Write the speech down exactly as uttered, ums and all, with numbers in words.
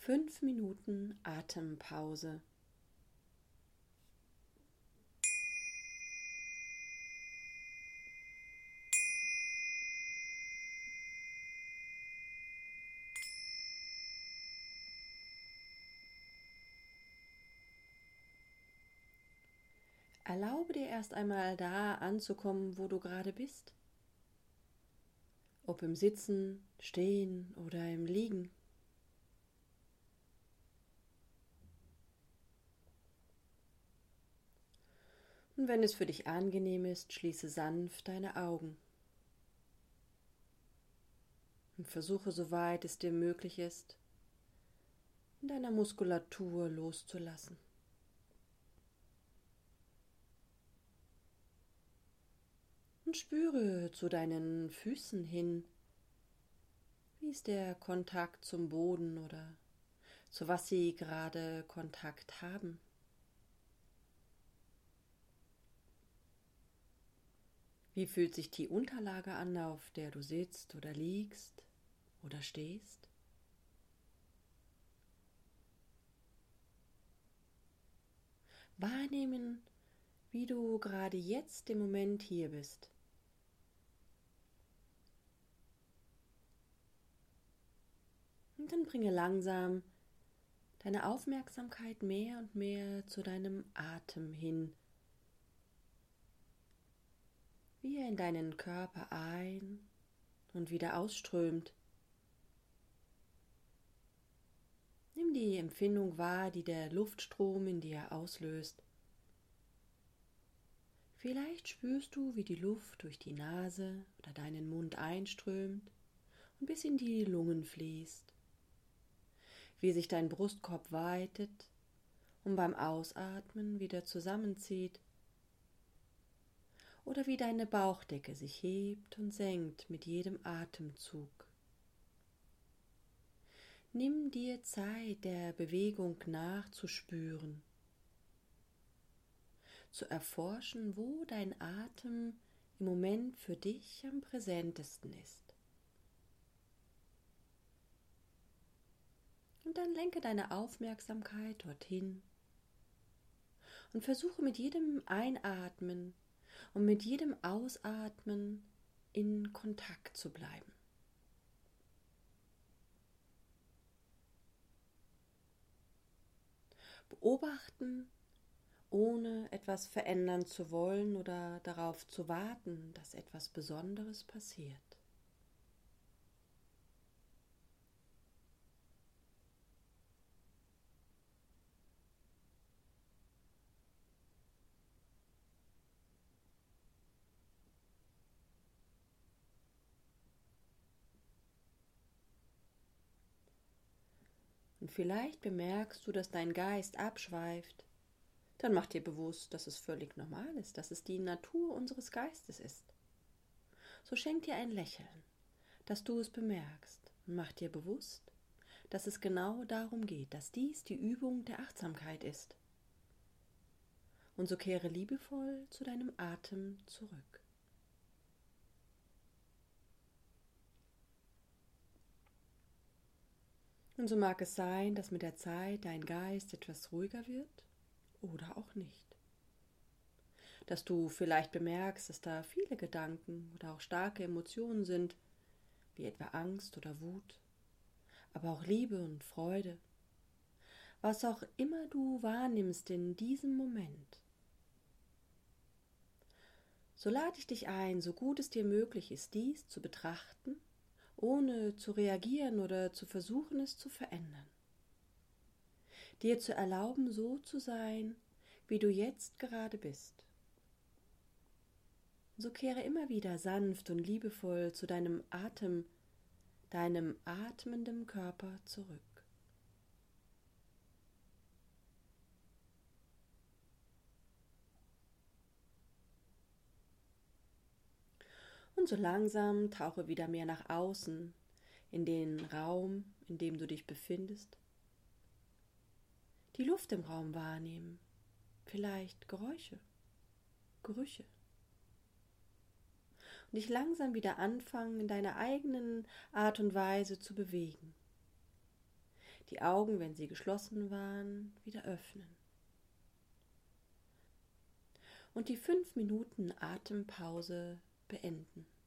Fünf Minuten Atempause. Erlaube dir erst einmal da anzukommen, wo du gerade bist. Ob im Sitzen, Stehen oder im Liegen. Und wenn es für dich angenehm ist, schließe sanft deine Augen. Und versuche, soweit es dir möglich ist, in deiner Muskulatur loszulassen. Und spüre zu deinen Füßen hin, wie ist der Kontakt zum Boden oder zu was sie gerade Kontakt haben. Wie fühlt sich die Unterlage an, auf der du sitzt oder liegst oder stehst? Wahrnehmen, wie du gerade jetzt im Moment hier bist. Und dann bringe langsam deine Aufmerksamkeit mehr und mehr zu deinem Atem hin, wie er in deinen Körper ein- und wieder ausströmt. Nimm die Empfindung wahr, die der Luftstrom in dir auslöst. Vielleicht spürst du, wie die Luft durch die Nase oder deinen Mund einströmt und bis in die Lungen fließt, wie sich dein Brustkorb weitet und beim Ausatmen wieder zusammenzieht, oder wie deine Bauchdecke sich hebt und senkt mit jedem Atemzug. Nimm dir Zeit, der Bewegung nachzuspüren, zu erforschen, wo dein Atem im Moment für dich am präsentesten ist. Und dann lenke deine Aufmerksamkeit dorthin und versuche mit jedem Einatmen und mit jedem Ausatmen in Kontakt zu bleiben. Beobachten, ohne etwas verändern zu wollen oder darauf zu warten, dass etwas Besonderes passiert. Und vielleicht bemerkst du, dass dein Geist abschweift. Dann mach dir bewusst, dass es völlig normal ist, dass es die Natur unseres Geistes ist. So schenk dir ein Lächeln, dass du es bemerkst, und mach dir bewusst, dass es genau darum geht, dass dies die Übung der Achtsamkeit ist. Und so kehre liebevoll zu deinem Atem zurück. Und so mag es sein, dass mit der Zeit dein Geist etwas ruhiger wird oder auch nicht. Dass du vielleicht bemerkst, dass da viele Gedanken oder auch starke Emotionen sind, wie etwa Angst oder Wut, aber auch Liebe und Freude. Was auch immer du wahrnimmst in diesem Moment. So lade ich dich ein, so gut es dir möglich ist, dies zu betrachten, ohne zu reagieren oder zu versuchen, es zu verändern. Dir zu erlauben, so zu sein, wie du jetzt gerade bist. So kehre immer wieder sanft und liebevoll zu deinem Atem, deinem atmenden Körper zurück. Und so langsam tauche wieder mehr nach außen, in den Raum, in dem du dich befindest. Die Luft im Raum wahrnehmen, vielleicht Geräusche, Gerüche. Und dich langsam wieder anfangen, in deiner eigenen Art und Weise zu bewegen. Die Augen, wenn sie geschlossen waren, wieder öffnen. Und die fünf Minuten Atempause beenden.